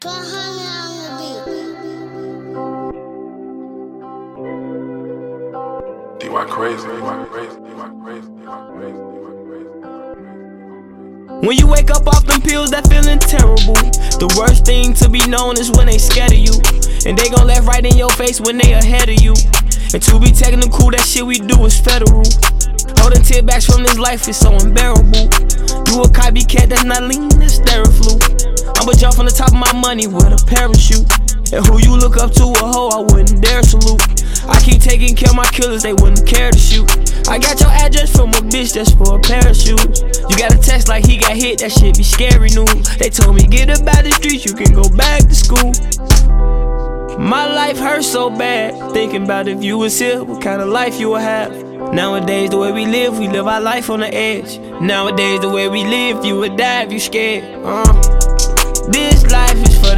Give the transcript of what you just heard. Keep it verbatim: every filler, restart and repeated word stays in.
D Y crazy, D Y crazy, D Y crazy, D Y crazy, D Y crazy. When you wake up off them pills that feeling terrible, the worst thing to be known is when they scared of you, and they gon' laugh right in your face when they ahead of you. And to be technical, that shit we do is federal. Holding tear backs from this life is so unbearable. You a copycat that's not lean, that's Theraflu. I'ma jump from the top of my money with a parachute. And who you look up to a hoe, I wouldn't dare salute. I keep taking care of my killers, they wouldn't care to shoot. I got your address from a bitch that's for a pair of shoes. You got a text like he got hit, that shit be scary news. They told me get up out the streets, you can go back to school. My life hurts so bad, thinking about if you was here, what kind of life you would have. Nowadays the way we live, we live our life on the edge. Nowadays the way we live, you would die if you scared. uh. This life is for the